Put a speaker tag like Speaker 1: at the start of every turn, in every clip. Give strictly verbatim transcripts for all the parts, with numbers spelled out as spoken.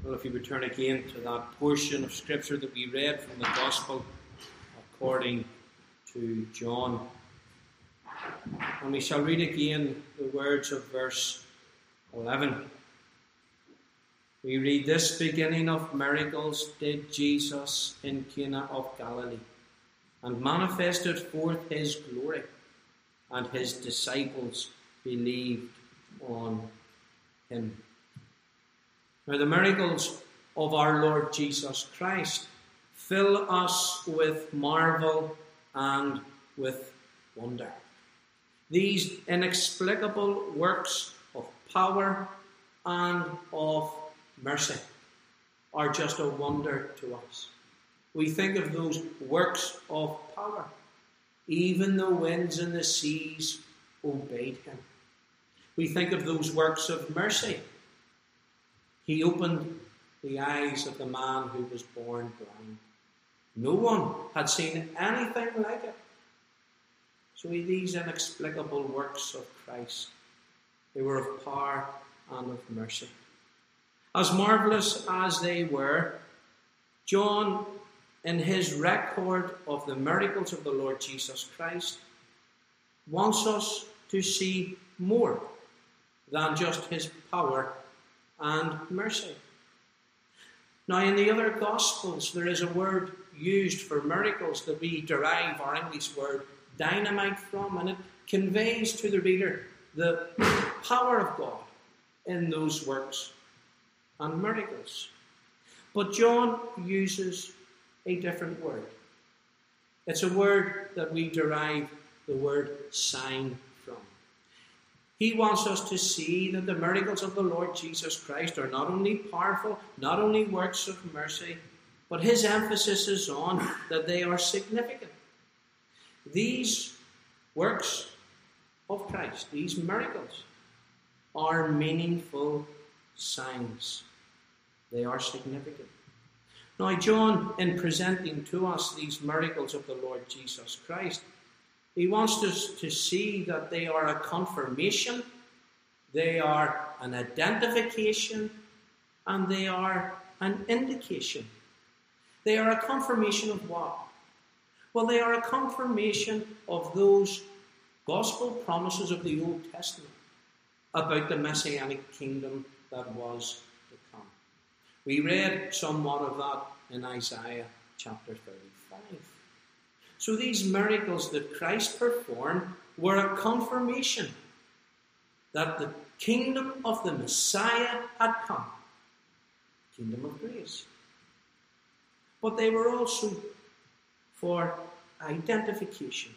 Speaker 1: Well, if you would turn again to that portion of Scripture that we read from the Gospel according to John. And we shall read again the words of verse eleven. We read, "This beginning of miracles did Jesus in Cana of Galilee, and manifested forth his glory, and his disciples believed on him." Now, the miracles of our Lord Jesus Christ fill us with marvel and with wonder. These inexplicable works of power and of mercy are just a wonder to us. We think of those works of power. Even the winds and the seas obeyed him. We think of those works of mercy. He opened the eyes of the man who was born blind. No one had seen anything like it. So these inexplicable works of Christ, they were of power and of mercy. As marvellous as they were, John, in his record of the miracles of the Lord Jesus Christ, wants us to see more than just his power and mercy. Now, in the other Gospels, there is a word used for miracles that we derive our English word dynamite from, and it conveys to the reader the power of God in those works and miracles. But John uses a different word. It's a word that we derive the word sign from. He wants us to see that the miracles of the Lord Jesus Christ are not only powerful, not only works of mercy, but his emphasis is on that they are significant. These works of Christ, these miracles, are meaningful signs. They are significant. Now, John, in presenting to us these miracles of the Lord Jesus Christ, he wants us to see that they are a confirmation, they are an identification, and they are an indication. They are a confirmation of what? Well, they are a confirmation of those gospel promises of the Old Testament about the Messianic kingdom that was to come. We read somewhat of that in Isaiah chapter thirty-five. So these miracles that Christ performed were a confirmation that the kingdom of the Messiah had come. Kingdom of grace. But they were also for identification.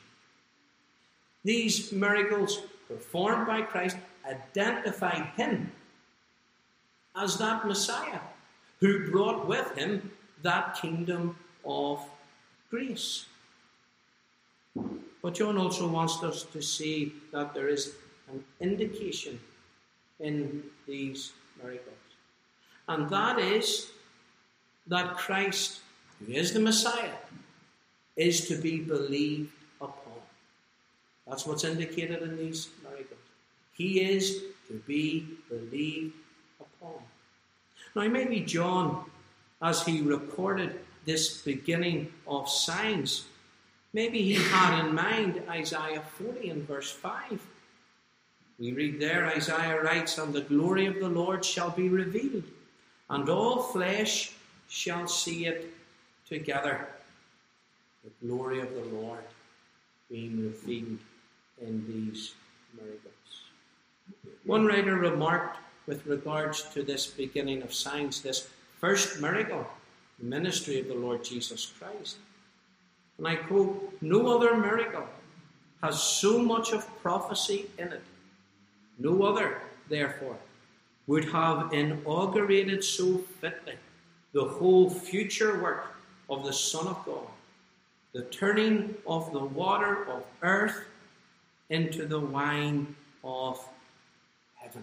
Speaker 1: These miracles performed by Christ identified him as that Messiah who brought with him that kingdom of grace. But John also wants us to see that there is an indication in these miracles. And that is that Christ, who is the Messiah, is to be believed upon. That's what's indicated in these miracles. He is to be believed upon. Now, maybe John, as he recorded this beginning of signs, maybe he had in mind Isaiah forty and verse five. We read there, Isaiah writes, "And the glory of the Lord shall be revealed, and all flesh shall see it together." The glory of the Lord being revealed in these miracles. One writer remarked with regards to this beginning of signs, this first miracle, the ministry of the Lord Jesus Christ. And I quote, "No other miracle has so much of prophecy in it. No other, therefore, would have inaugurated so fitly the whole future work of the Son of God, the turning of the water of earth into the wine of heaven."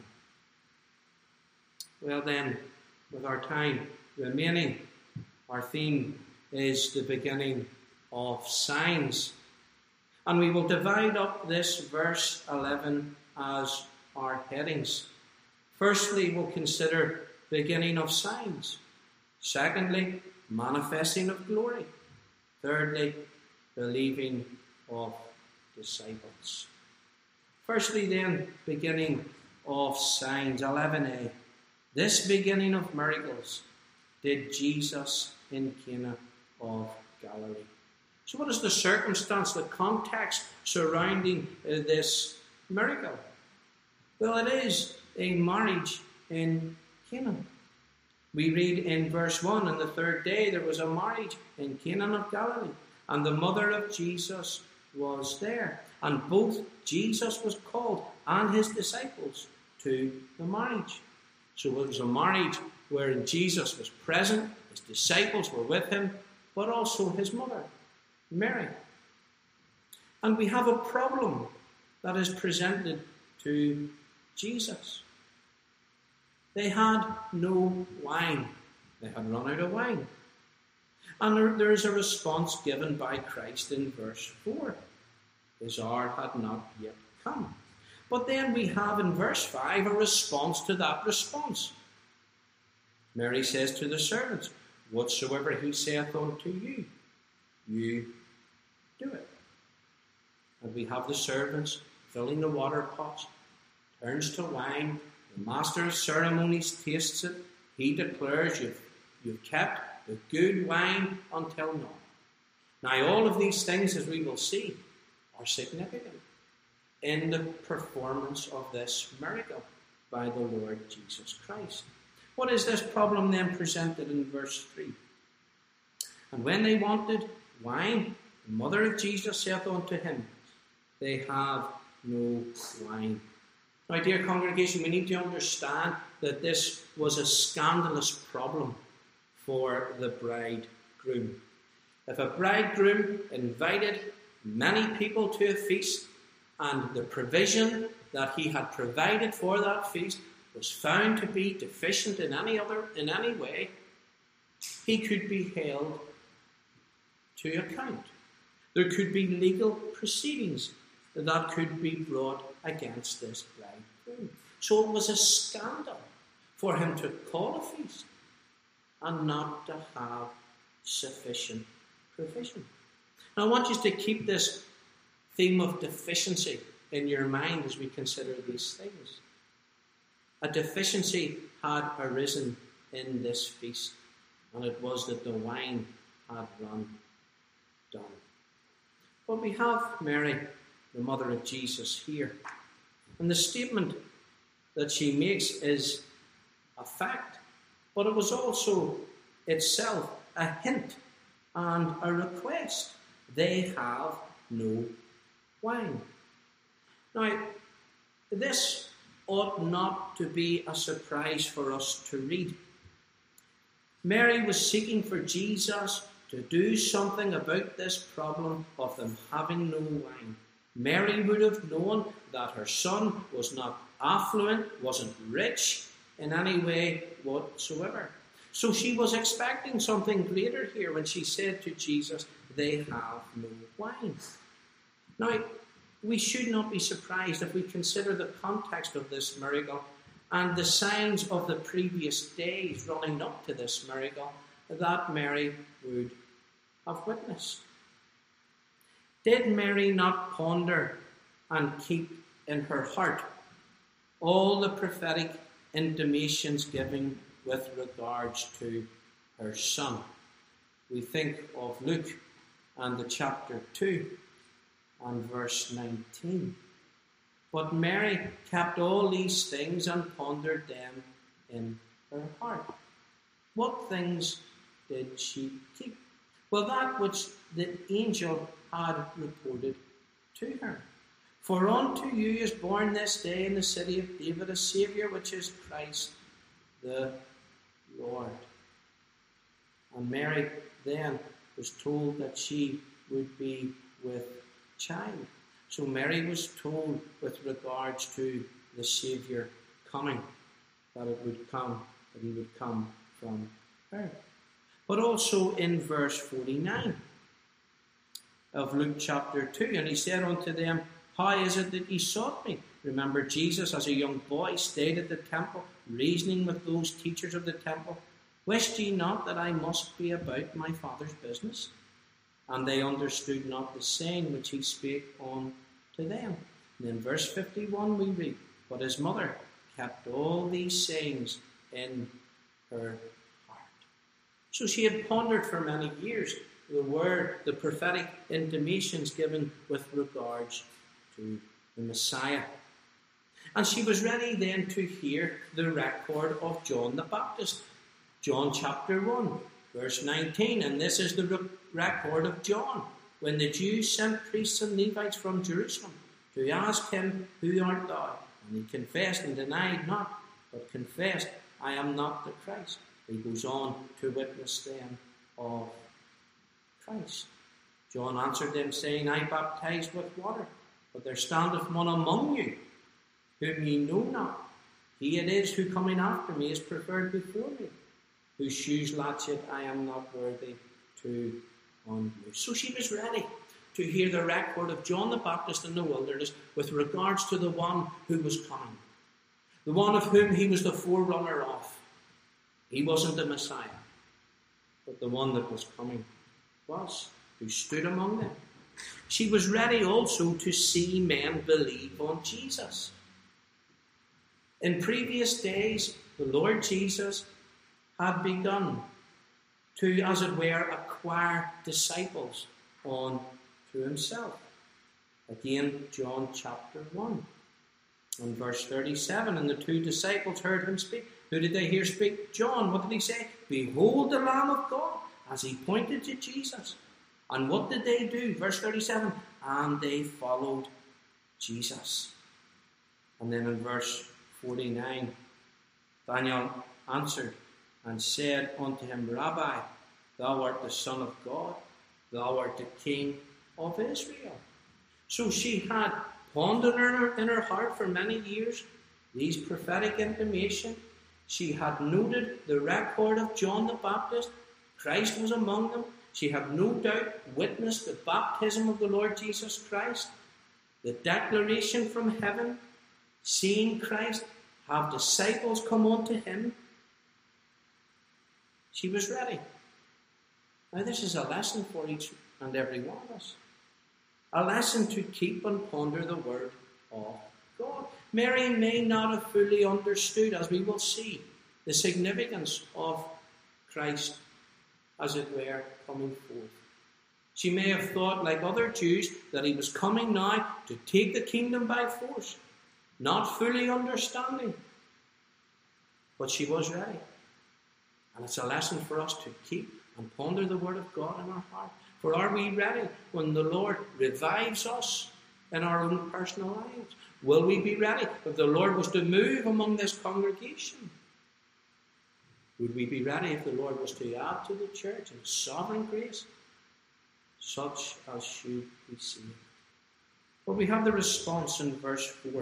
Speaker 1: Well then, with our time remaining, our theme is the beginning of signs. And we will divide up this verse eleven as our headings. Firstly, we'll consider beginning of signs. Secondly, manifesting of glory. Thirdly, believing of disciples. Firstly then, beginning of signs. eleven a. This beginning of miracles did Jesus in Cana of Galilee. So what is the circumstance, the context surrounding uh, this miracle? Well, it is a marriage in Canaan. We read in verse one, on the third day there was a marriage in Canaan of Galilee, and the mother of Jesus was there. And both Jesus was called and his disciples to the marriage. So it was a marriage wherein Jesus was present, his disciples were with him, but also his mother, Mary. And we have a problem that is presented to Jesus. They had no wine. They had run out of wine. And there, there is a response given by Christ in verse four. His hour had not yet come. But then we have in verse five a response to that response. Mary says to the servants, whatsoever he saith unto you, you do it. And we have the servants filling the water pots, turns to wine. The master of ceremonies tastes it. He declares, you've, you've kept the good wine until now. Now, all of these things, as we will see, are significant in the performance of this miracle by the Lord Jesus Christ. What is this problem then presented in verse three? And when they wanted wine, the mother of Jesus saith unto him, they have no wine. Now, dear congregation, we need to understand that this was a scandalous problem for the bridegroom. If a bridegroom invited many people to a feast, and the provision that he had provided for that feast was found to be deficient in any other in any way, he could be held to account. There could be legal proceedings that could be brought against this bridegroom. So it was a scandal for him to call a feast and not to have sufficient provision. Now, I want you to keep this theme of deficiency in your mind as we consider these things. A deficiency had arisen in this feast, and it was that the wine had run down. But we have Mary, the mother of Jesus, here. And the statement that she makes is a fact, but it was also itself a hint and a request. They have no wine. Now, this ought not to be a surprise for us to read. Mary was seeking for Jesus to do something about this problem of them having no wine. Mary would have known that her son was not affluent, wasn't rich in any way whatsoever. So she was expecting something greater here when she said to Jesus, they have no wine. Now, we should not be surprised if we consider the context of this miracle and the signs of the previous days running up to this miracle that Mary would have witnessed. Did Mary not ponder and keep in her heart all the prophetic intimations given with regards to her son? We think of Luke and the chapter two and verse nineteen. But Mary kept all these things and pondered them in her heart. What things did she keep? Well, that which the angel had reported to her. For unto you is born this day in the city of David a Saviour, which is Christ the Lord. And Mary then was told that she would be with child. So Mary was told with regards to the Saviour coming, that it would come, that he would come from her. But also in verse forty-nine of Luke chapter two, and he said unto them, how is it that ye sought me? Remember, Jesus, as a young boy, stayed at the temple, reasoning with those teachers of the temple. Wist ye not that I must be about my Father's business? And they understood not the saying which he spake unto them. And in verse fifty-one we read, but his mother kept all these sayings in her heart. So she had pondered for many years the word, the prophetic intimations given with regards to the Messiah. And she was ready then to hear the record of John the Baptist. John chapter one, verse nineteen. And this is the record of John, when the Jews sent priests and Levites from Jerusalem to ask him, who art thou? And he confessed and denied not, but confessed, I am not the Christ. He goes on to witness them of Christ. John answered them, saying, I baptize with water, but there standeth one among you, whom ye know not. He it is who coming after me is preferred before me, whose shoes latchet I am not worthy to unloose. So she was ready to hear the record of John the Baptist in the wilderness with regards to the one who was coming, the one of whom he was the forerunner of. He wasn't the Messiah, but the one that was coming was, who stood among them. She was ready also to see men believe on Jesus. In previous days, the Lord Jesus had begun to, as it were, acquire disciples on to himself. Again, John chapter one and verse thirty-seven. And the two disciples heard him speak. Who did they hear speak? John. What did he say? Behold the Lamb of God, as he pointed to Jesus. And what did they do? Verse thirty-seven. And they followed Jesus. And then in verse forty-nine, Daniel answered and said unto him, Rabbi, thou art the Son of God, thou art the King of Israel. So she had pondered in her, in her heart for many years these prophetic intimations. She had noted the record of John the Baptist. Christ was among them. She had no doubt witnessed the baptism of the Lord Jesus Christ, the declaration from heaven, seeing Christ, have disciples come unto him. She was ready. Now this is a lesson for each and every one of us. A lesson to keep and ponder the word of God. Mary may not have fully understood, as we will see, the significance of Christ, as it were, coming forth. She may have thought, like other Jews, that he was coming now to take the kingdom by force, not fully understanding. But she was ready. And it's a lesson for us to keep and ponder the word of God in our heart. For are we ready when the Lord revives us in our own personal lives? Will we be ready if the Lord was to move among this congregation? Would we be ready if the Lord was to add to the church in sovereign grace, such as should be seen? Well, we have the response in verse four.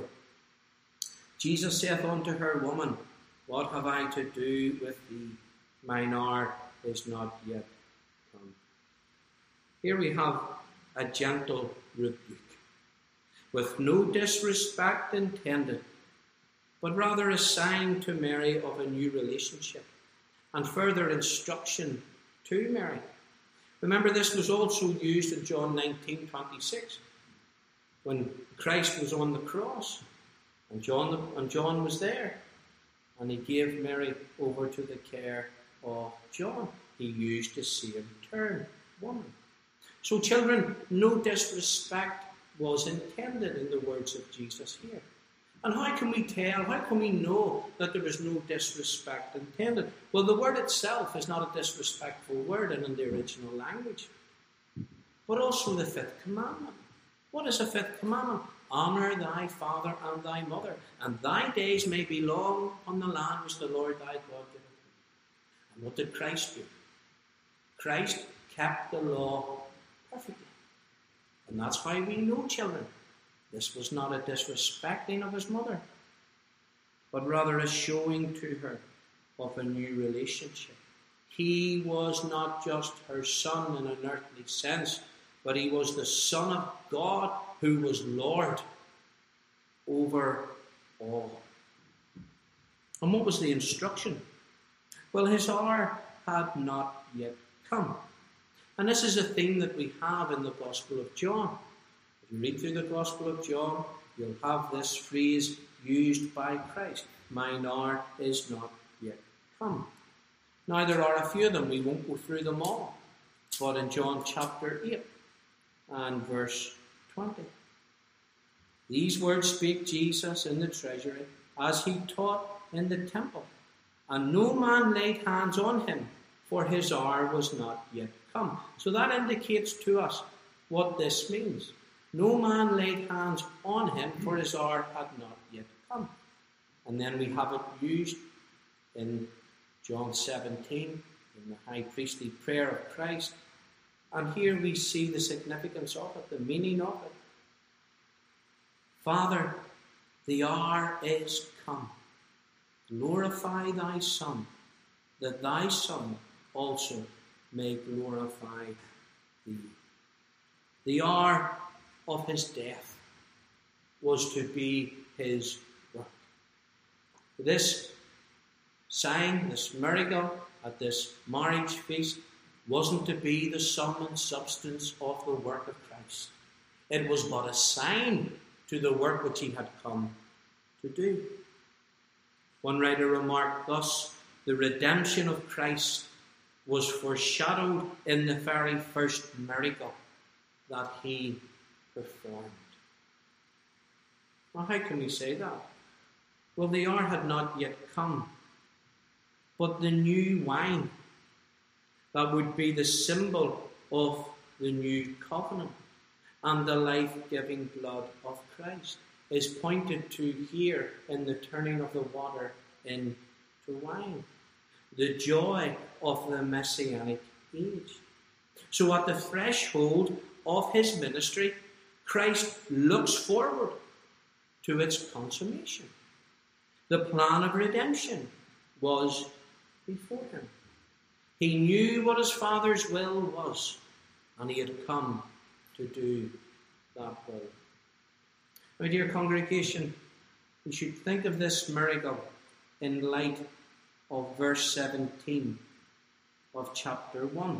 Speaker 1: Jesus saith unto her, Woman, what have I to do with thee? Mine hour is not yet come. Here we have a gentle rebuke, with no disrespect intended, but rather a sign to Mary of a new relationship and further instruction to Mary. Remember, this was also used in John nineteen twenty-six, when Christ was on the cross, and John, and John was there, and he gave Mary over to the care of John. He used the same term, woman. So children, no disrespect was intended in the words of Jesus here. And how can we tell, how can we know that there is no disrespect intended? Well, the word itself is not a disrespectful word in the original language. But also the fifth commandment. What is the fifth commandment? Honour thy father and thy mother, and thy days may be long on the land which the Lord thy God giveth thee. And what did Christ do? Christ kept the law perfectly. And that's why we know, children, this was not a disrespecting of his mother, but rather a showing to her of a new relationship. He was not just her son in an earthly sense, but he was the Son of God who was Lord. over all. And what was the instruction? Well, his hour had not yet come. And this is a theme that we have in the Gospel of John. If you read through the Gospel of John, you'll have this phrase used by Christ. Mine hour is not yet come. Now, there are a few of them. We won't go through them all. But in John chapter eight and verse twenty, these words spake Jesus in the treasury as he taught in the temple. And no man laid hands on him, for his hour was not yet come. So that indicates to us what this means. No man laid hands on him, for his hour had not yet come. And then we have it used in John seventeen, in the high priestly prayer of Christ. And here we see the significance of it, the meaning of it. Father, the hour is come. Glorify thy Son, that thy Son also may glorify thee. The hour of his death was to be his work. This sign, this miracle at this marriage feast wasn't to be the sum and substance of the work of Christ. It was but a sign to the work which he had come to do. One writer remarked thus, the redemption of Christ was foreshadowed in the very first miracle that he performed. Well, how can we say that? Well, the hour had not yet come, but the new wine that would be the symbol of the new covenant and the life-giving blood of Christ is pointed to here in the turning of the water into wine. The joy of the Messianic age. So at the threshold of his ministry, Christ looks forward to its consummation. The plan of redemption was before him. He knew what his Father's will was, and he had come to do that will. My dear congregation, we should think of this miracle in light of verse seventeen of chapter one.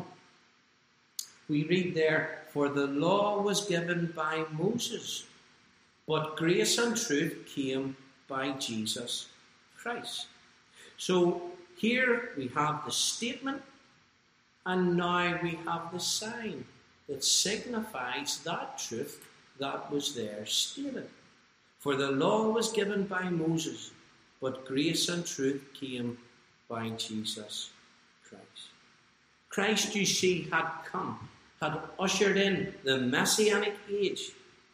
Speaker 1: We read there, for the law was given by Moses, but grace and truth came by Jesus Christ. So here we have the statement, and now we have the sign that signifies that truth that was there stated. For the law was given by Moses, but grace and truth came by Jesus Christ. Christ, you see, had come, had ushered in the Messianic age,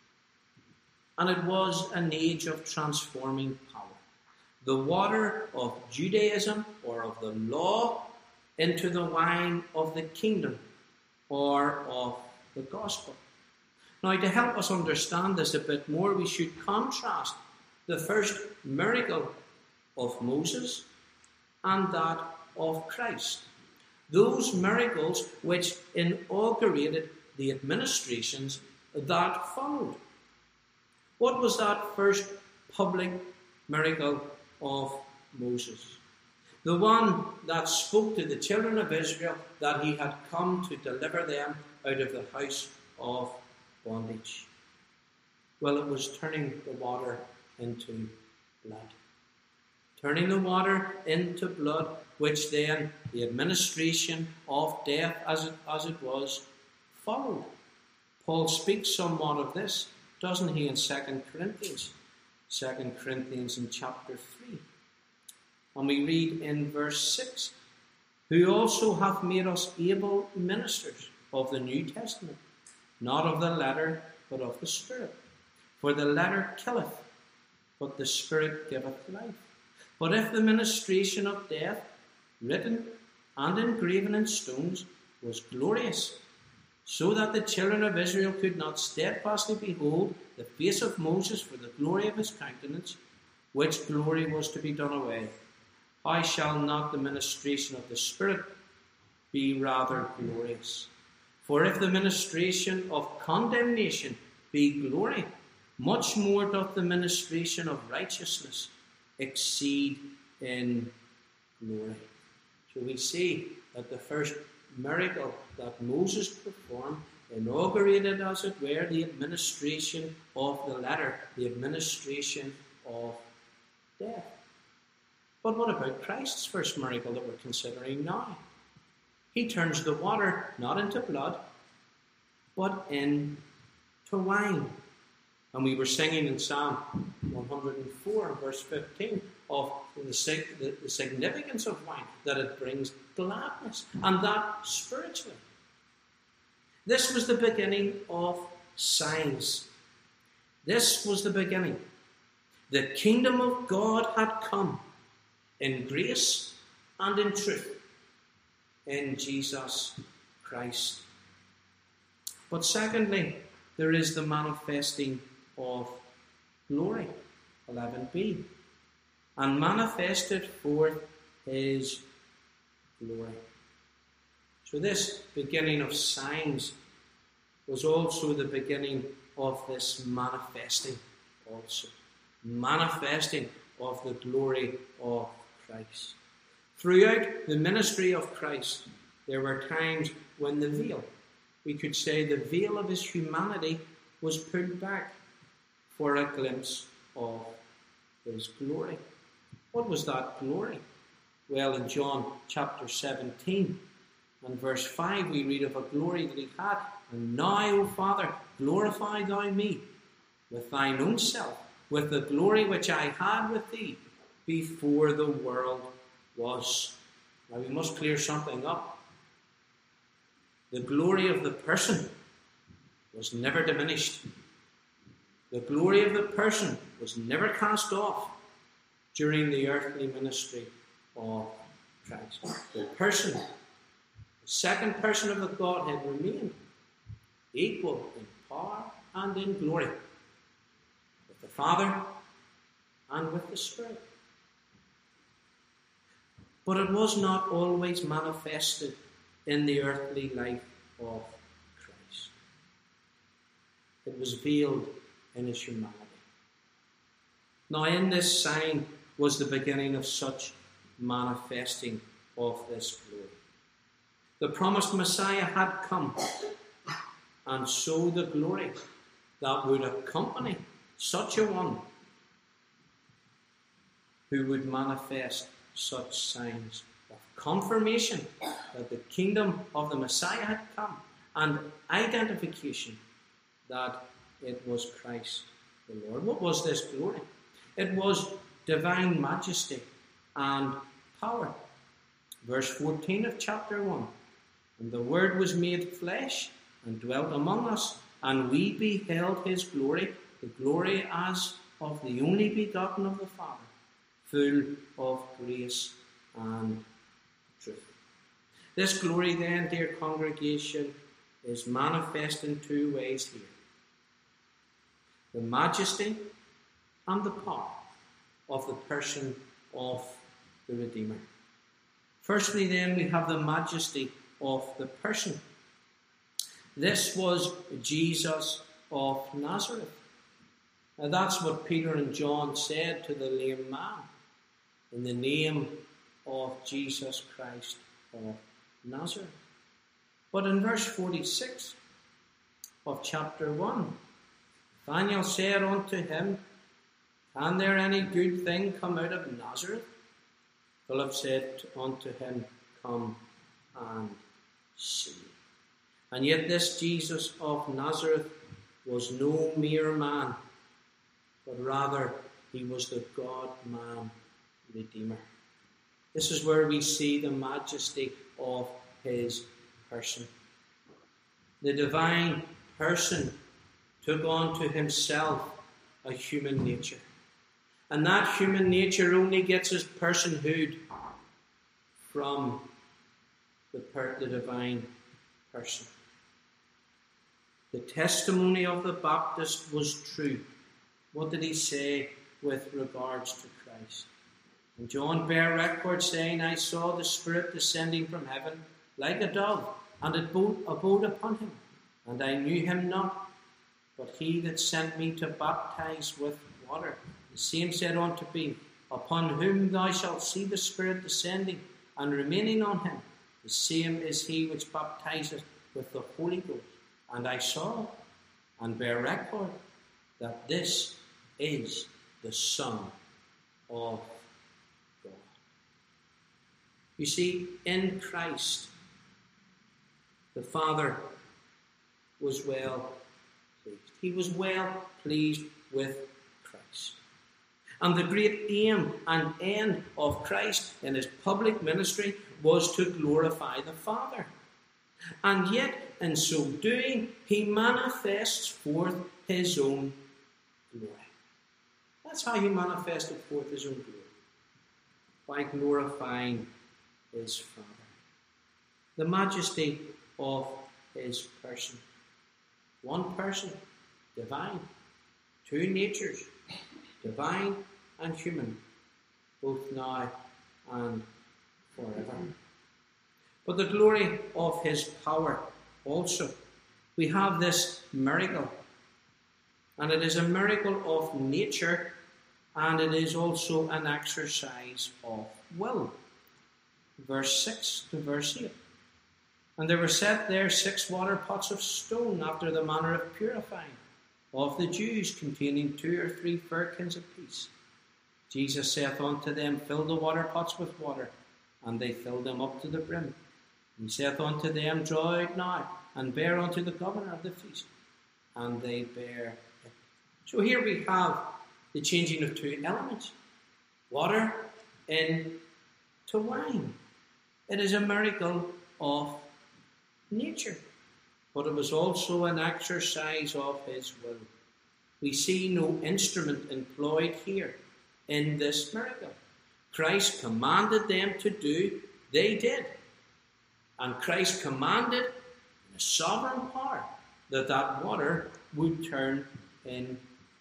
Speaker 1: and it was an age of transforming power. The water of Judaism or of the law into the wine of the kingdom or of the gospel. Now, to help us understand this a bit more, we should contrast the first miracle of Moses and that of Christ. Those miracles which inaugurated the administrations that followed. What was that first public miracle of Moses? The one that spoke to the children of Israel that he had come to deliver them out of the house of bondage. Well, it was turning the water into blood. Turning the water into blood, which then the administration of death, as it, as it was, followed. Paul speaks somewhat of this, doesn't he, in Second Corinthians? Second Corinthians in chapter three. And we read in verse six, who also hath made us able ministers of the New Testament, not of the letter, but of the Spirit. For the letter killeth, but the Spirit giveth life. But if the ministration of death, written and engraven in stones, was glorious, so that the children of Israel could not steadfastly behold the face of Moses for the glory of his countenance, which glory was to be done away, how shall not the ministration of the Spirit be rather glorious? For if the ministration of condemnation be glory, much more doth the ministration of righteousness exceed in glory. So we see that the first miracle that Moses performed inaugurated, as it were, the administration of the letter, the administration of death. But what about Christ's first miracle that we're considering now? He turns the water not into blood, but into wine. And we were singing in Psalm one hundred four, verse fifteen, of the, sig- the, the significance of wine, that it brings gladness, and that spiritually. This was the beginning of signs. This was the beginning. The kingdom of God had come in grace and in truth in Jesus Christ. But secondly, there is the manifesting of glory, eleven b, and manifested forth his glory. So this beginning of signs was also the beginning of this manifesting also. Manifesting of the glory of Christ. Throughout the ministry of Christ, there were times when the veil, we could say the veil of his humanity, was pulled back for a glimpse of his glory. What was that glory? Well, in John chapter seventeen and verse five, we read of a glory that he had. And now, O Father, glorify thou me with thine own self, with the glory which I had with thee before the world was. Now we must clear something up. The glory of the person was never diminished. The glory of the person was never cast off during the earthly ministry of Christ. The person, the second person of the Godhead, remained equal in power and in glory with the Father and with the Spirit. But it was not always manifested in the earthly life of Christ. It was veiled in his humanity. Now, in this sign was the beginning of such manifesting of this glory. The promised Messiah had come, and so the glory that would accompany such a one who would manifest such signs of confirmation that the kingdom of the Messiah had come, and identification that it was Christ the Lord. What was this glory? It was divine majesty and power. Verse fourteen of chapter one. And the Word was made flesh and dwelt among us, and we beheld his glory, the glory as of the only begotten of the Father, full of grace and truth. This glory then, dear congregation, is manifest in two ways here. The majesty and the power of the person of the Redeemer. Firstly then, we have the majesty of the person. This was Jesus of Nazareth. Now that's what Peter and John said to the lame man. In the name of Jesus Christ of Nazareth. But in verse forty-six of chapter one, Nathanael said unto him, Can there any good thing come out of Nazareth? Philip said unto him, Come and see. And yet this Jesus of Nazareth was no mere man, but rather he was the God-man Redeemer. This is where we see the majesty of his person. The divine person took on to himself a human nature. And that human nature only gets its personhood from the, per- the divine person. The testimony of the Baptist was true. What did he say with regards to Christ? And John bare record, saying, I saw the Spirit descending from heaven like a dove, and it abode upon him, and I knew him not. But he that sent me to baptize with water, the same said unto me, Upon whom thou shalt see the Spirit descending and remaining on him, the same is he which baptizeth with the Holy Ghost. And I saw and bear record that this is the Son of God. You see, in Christ, the Father was well pleased. He was well pleased with Christ. And the great aim and end of Christ in his public ministry was to glorify the Father. And yet, in so doing, he manifests forth his own glory. That's how he manifested forth his own glory, by glorifying his Father. The majesty of his person. One person, divine. Two natures, divine and human, both now and forever. But the glory of his power also. We have this miracle. And it is a miracle of nature, and it is also an exercise of will. Verse six to verse eight. And there were set there six water pots of stone after the manner of purifying of the Jews, containing two or three firkins apiece. Jesus saith unto them, Fill the water pots with water. And they filled them up to the brim. And he saith unto them, Draw out now, and bear unto the governor of the feast. And they bear it. So here we have the changing of two elements. Water into wine. It is a miracle of nature. But it was also an exercise of his will. We see no instrument employed here in this miracle. Christ commanded them to do, they did. And Christ commanded in a sovereign power that that water would turn into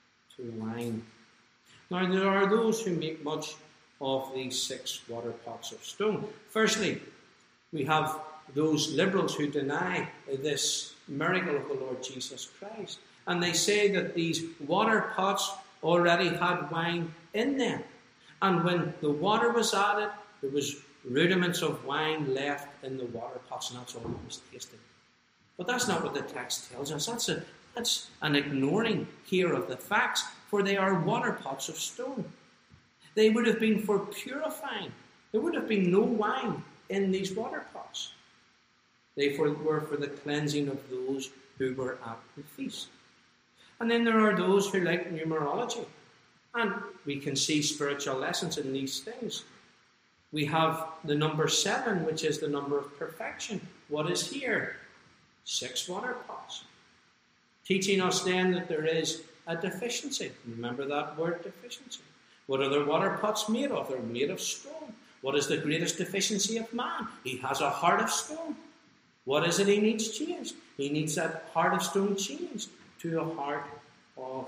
Speaker 1: wine. Now there are those who make much of these six water pots of stone. Firstly, we have those liberals who deny this miracle of the Lord Jesus Christ. And they say that these water pots already had wine in them. And when the water was added, there was rudiments of wine left in the water pots, and that's all that was tasted. But that's not what the text tells us. That's, a, that's an ignoring here of the facts, for they are water pots of stone. They would have been for purifying. There would have been no wine in these water pots. They were for the cleansing of those who were at the feast. And then there are those who like numerology. And we can see spiritual lessons in these things. We have the number seven, which is the number of perfection. What is here? Six water pots. Teaching us then that there is a deficiency. Remember that word, deficiency. What are the water pots made of? They're made of stone. What is the greatest deficiency of man? He has a heart of stone. What is it he needs changed? He needs that heart of stone changed to a heart of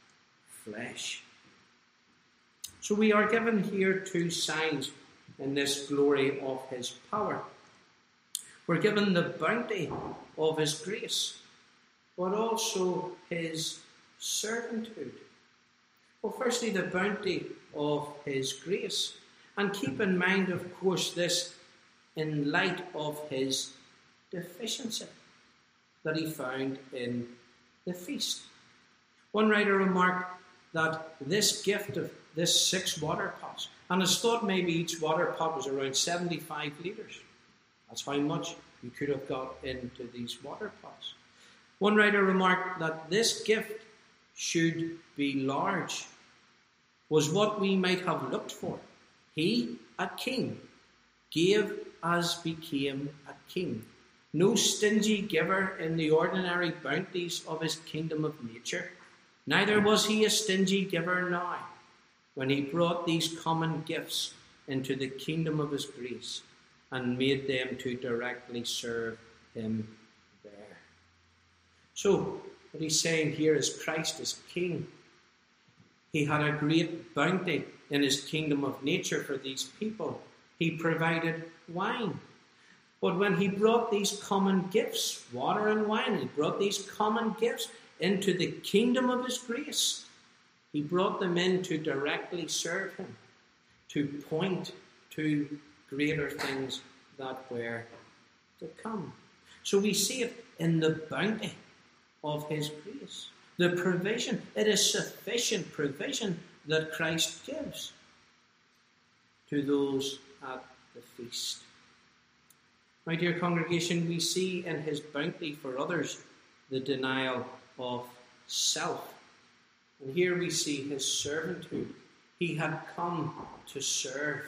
Speaker 1: flesh. So we are given here two signs in this glory of his power. We're given the bounty of his grace, but also his servitude. Well, firstly, the bounty of his grace. And keep in mind, of course, this in light of his deficiency that he found in the feast. One writer remarked that this gift of this six water pots, and it's thought maybe each water pot was around seventy-five litres. That's how much you could have got into these water pots. One writer remarked that this gift should be large, was what we might have looked for. He, a king, gave as became a king. No stingy giver in the ordinary bounties of his kingdom of nature. Neither was he a stingy giver now, when he brought these common gifts into the kingdom of his grace and made them to directly serve him there. So, what he's saying here is Christ is king. He had a great bounty in his kingdom of nature for these people. He provided wine. But when he brought these common gifts, water and wine, he brought these common gifts, into the kingdom of his grace. He brought them in to directly serve him, to point to greater things that were to come. So we see it in the bounty of his grace. The provision, it is sufficient provision that Christ gives to those at the feast. My dear congregation, we see in his bounty for others the denial of self. And here we see his servanthood. He had come to serve.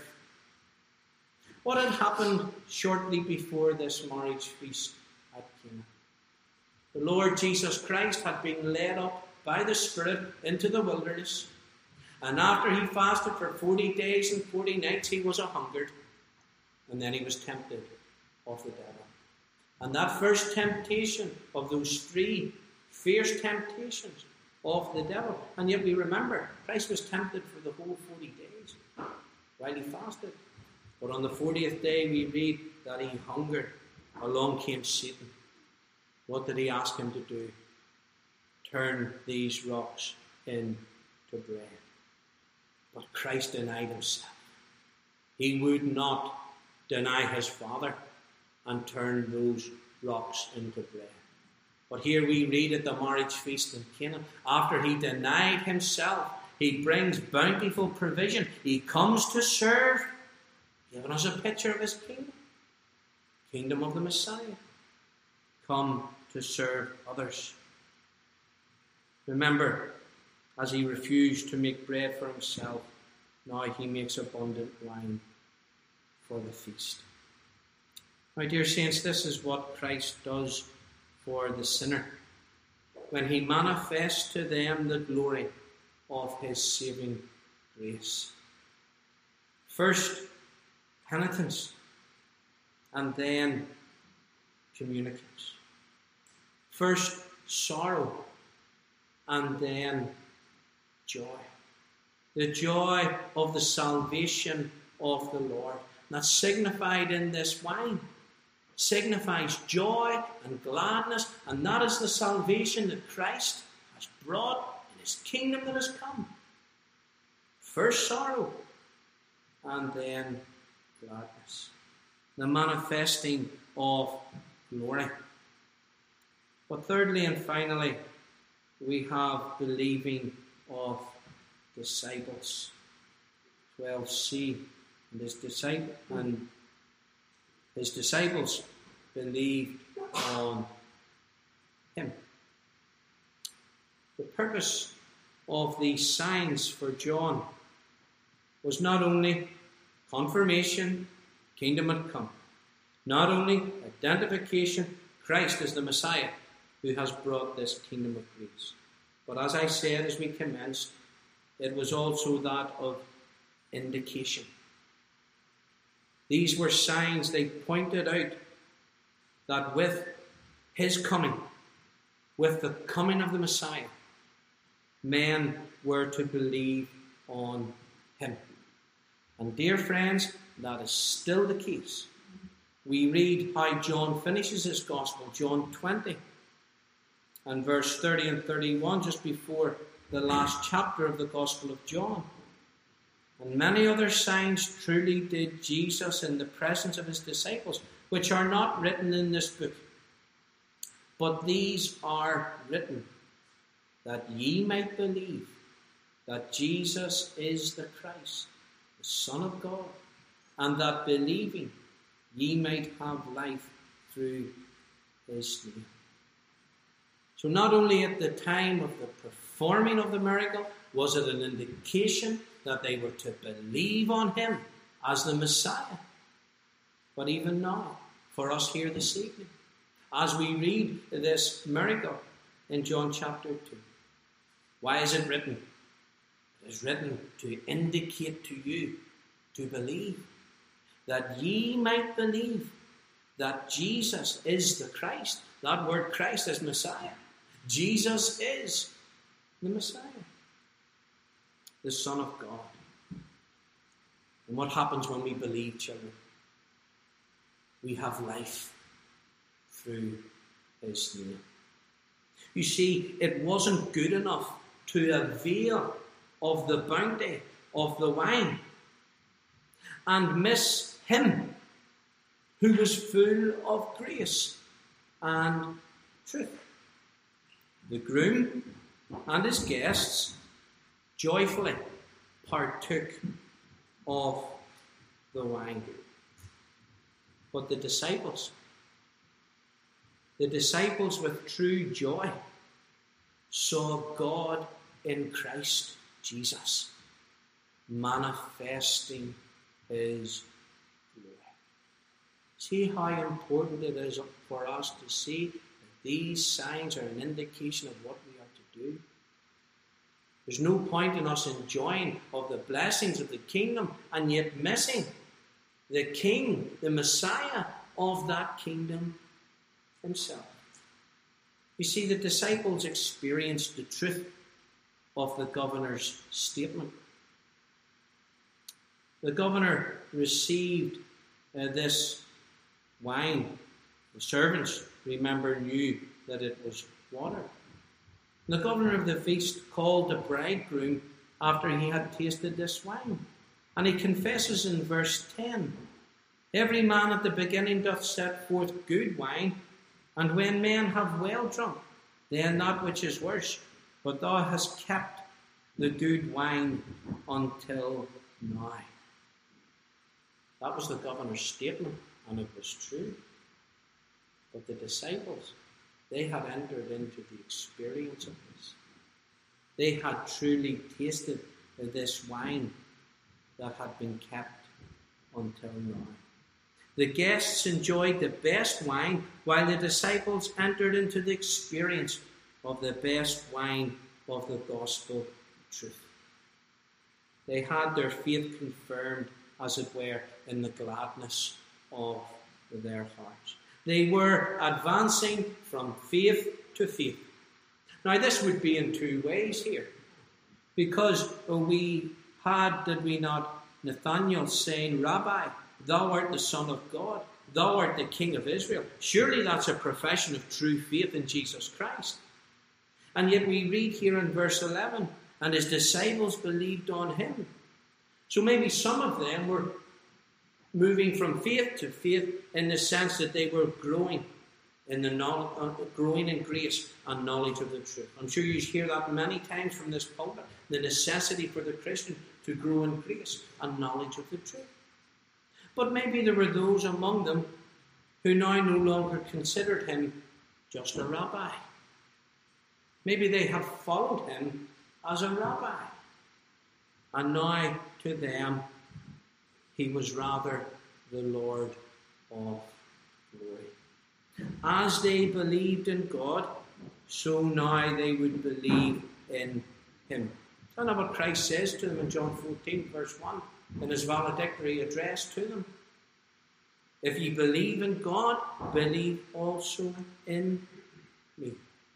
Speaker 1: What had happened shortly before this marriage feast at Cana? The Lord Jesus Christ had been led up by the Spirit into the wilderness. And after he fasted for forty days and forty nights, he was a-hungered. And then he was tempted of the devil. And that first temptation of those three fierce temptations of the devil. And yet we remember, Christ was tempted for the whole forty days while he fasted. But on the fortieth day we read that he hungered. Along came Satan. What did he ask him to do? Turn these rocks into bread. But Christ denied himself. He would not deny his Father and turn those rocks into bread. But here we read at the marriage feast in Cana, after he denied himself, he brings bountiful provision. He comes to serve, giving us a picture of his kingdom, kingdom of the Messiah, come to serve others. Remember, as he refused to make bread for himself, now he makes abundant wine for the feast. My dear saints, this is what Christ does for the sinner when he manifests to them the glory of his saving grace. First, penitence, and then communicants. First, sorrow, and then joy. The joy of the salvation of the Lord. That's signified in this wine. Signifies joy and gladness, and that is the salvation that Christ has brought in his kingdom that has come. First sorrow, and then gladness. The manifesting of glory. But thirdly and finally, we have believing of disciples. twelve c. And his disciple and his disciples believed on him. The purpose of these signs for John was not only confirmation, kingdom had come, not only identification, Christ is the Messiah who has brought this kingdom of grace, but as I said as we commenced, it was also that of indication. These were signs. They pointed out that with his coming, with the coming of the Messiah, men were to believe on him. And dear friends, that is still the case. We read how John finishes his gospel, John twenty, and verse thirty and thirty-one, just before the last chapter of the Gospel of John. And many other signs truly did Jesus in the presence of his disciples, which are not written in this book. But these are written, that ye might believe that Jesus is the Christ, the Son of God, and that believing ye might have life through his name. So not only at the time of the performing of the miracle was it an indication that they were to believe on him as the Messiah, but even now, for us here this evening, as we read this miracle in John chapter two, why is it written? It is written to indicate to you to believe, that ye might believe that Jesus is the Christ. That word Christ is Messiah. Jesus is the Messiah, the Son of God. And what happens when we believe, children? We have life through his name. You see, it wasn't good enough to avail of the bounty of the wine and miss him who was full of grace and truth. The groom and his guests joyfully partook of the wine. But the disciples, the disciples with true joy saw God in Christ Jesus, manifesting his glory. See how important it is for us to see that these signs are an indication of what we are to do. There's no point in us enjoying of the blessings of the kingdom and yet missing the King, the Messiah of that kingdom himself. You see, the disciples experienced the truth of the governor's statement. The governor received uh, this wine. The servants, remember, knew that it was water. The governor of the feast called the bridegroom after he had tasted this wine. And he confesses in verse ten, "Every man at the beginning doth set forth good wine, and when men have well drunk, then that which is worse. But thou hast kept the good wine until now." That was the governor's statement, and it was true. But the disciples, they had entered into the experience of this. They had truly tasted this wine that had been kept until now. The guests enjoyed the best wine, while the disciples entered into the experience of the best wine of the gospel truth. They had their faith confirmed, as it were, in the gladness of their hearts. They were advancing from faith to faith. Now, this would be in two ways here, because we had, did we not, Nathanael saying, "Rabbi, thou art the Son of God, thou art the King of Israel." Surely that's a profession of true faith in Jesus Christ. And yet we read here in verse eleven, "And his disciples believed on him." So maybe some of them were moving from faith to faith in the sense that they were growing in the knowledge, uh, growing in grace and knowledge of the truth. I'm sure you hear that many times from this pulpit, the necessity for the Christian to grow in grace and knowledge of the truth. But maybe there were those among them who now no longer considered him just a rabbi. Maybe they have followed him as a rabbi. And now to them, he was rather the Lord of glory. As they believed in God, so now they would believe in him. Isn't that what Christ says to them in John fourteen, verse one, in his valedictory address to them? "If ye believe in God, believe also in me."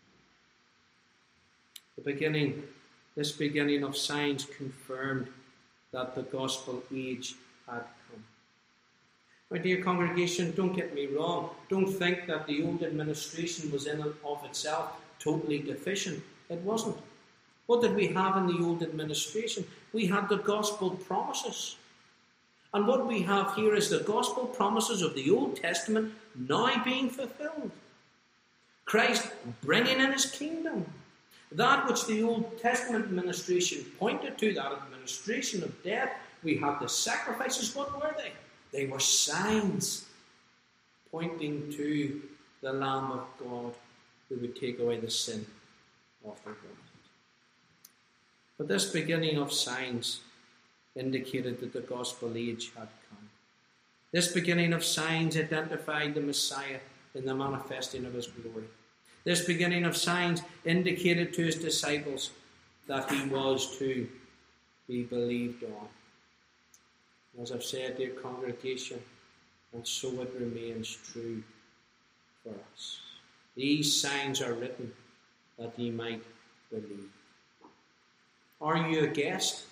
Speaker 1: The beginning, this beginning of signs confirmed that the gospel age had come. My dear congregation, don't get me wrong. Don't think that the old administration was in and of itself totally deficient. It wasn't. What did we have in the old administration? We had the gospel promises. And what we have here is the gospel promises of the Old Testament now being fulfilled. Christ bringing in his kingdom. That which the Old Testament administration pointed to, that administration of death, we had the sacrifices. What were they? They were signs pointing to the Lamb of God who would take away the sin of the world. But this beginning of signs indicated that the gospel age had come. This beginning of signs identified the Messiah in the manifesting of his glory. This beginning of signs indicated to his disciples that he was to be believed on. As I've said, dear congregation, and so it remains true for us. These signs are written that ye might believe. Are you a guest?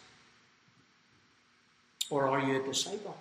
Speaker 1: Or are you a disciple?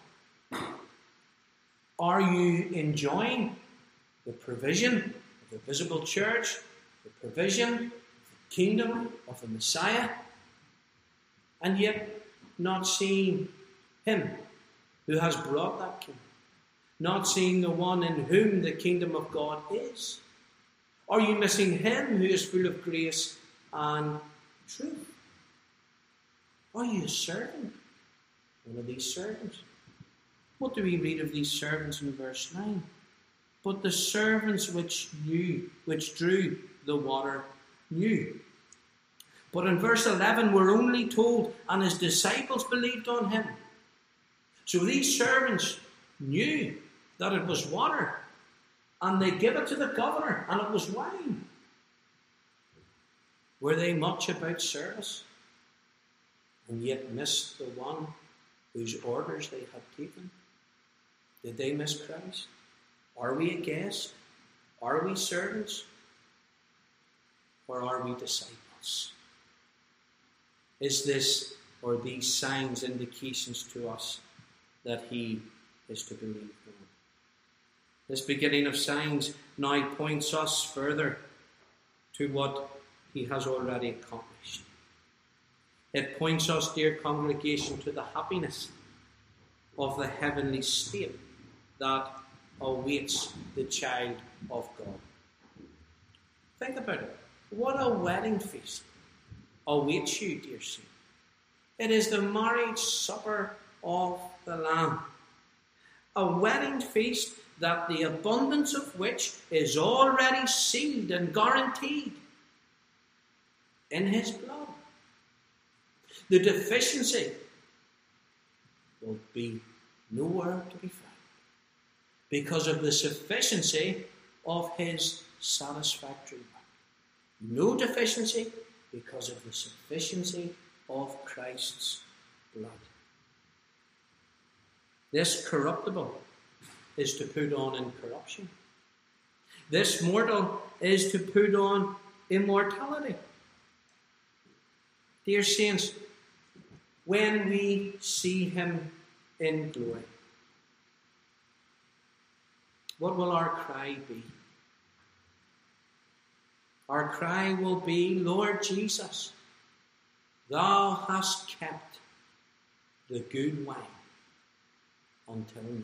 Speaker 1: Are you enjoying the provision of the visible church the provision, the kingdom of the Messiah, and yet not seeing him who has brought that kingdom, not seeing the one in whom the kingdom of God is? Are you missing him who is full of grace and truth? Are you a servant? One of these servants. What do we read of these servants in verse nine? But the servants which knew, which drew the water, knew. But in verse eleven, we're only told, and his disciples believed on him. So these servants knew that it was water, and they give it to the governor, and it was wine. Were they much about service, and yet missed the one whose orders they had taken? Did they miss Christ? Are we a guest? Are we servants? Or are we disciples? Is this or these signs indications to us that he is to believe on? This beginning of signs now points us further to what he has already accomplished. It points us, dear congregation, to the happiness of the heavenly state that awaits the child of God. Think about it. What a wedding feast awaits you, dear saint. It is the marriage supper of the Lamb. A wedding feast that the abundance of which is already sealed and guaranteed in his blood. The deficiency will be nowhere to be found because of the sufficiency of his satisfactory work. No deficiency because of the sufficiency of Christ's blood. This corruptible is to put on incorruption. This mortal is to put on immortality. Dear saints, when we see him in glory, what will our cry be? Our cry will be, Lord Jesus, thou hast kept the good wine until now.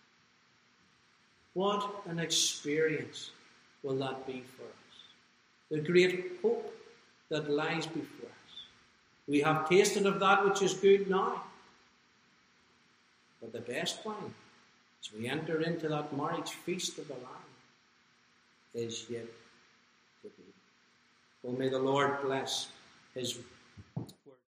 Speaker 1: What an experience will that be for us? The great hope that lies before us. We have tasted of that which is good now. But the best wine, as we enter into that marriage feast of the Lamb, is yet to be. Oh, may the Lord bless his